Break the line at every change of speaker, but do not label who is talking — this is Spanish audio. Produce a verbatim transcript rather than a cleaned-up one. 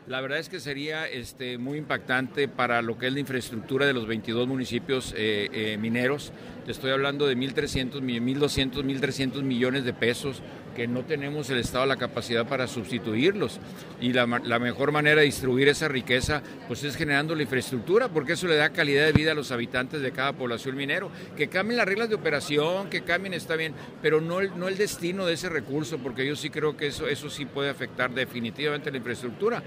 La verdad es que sería este, muy impactante para lo que es la infraestructura de los veintidós municipios eh, eh, mineros. Te estoy hablando de mil trescientos, mil doscientos, mil trescientos millones de pesos que no tenemos el Estado la capacidad para sustituirlos. Y la, la mejor manera de distribuir esa riqueza pues es generando la infraestructura, porque eso le da calidad de vida a los habitantes de cada población minero. Que cambien las reglas de operación, que cambien está bien, pero no el, no el destino de ese recurso, porque yo sí creo que eso, eso sí puede afectar definitivamente la infraestructura.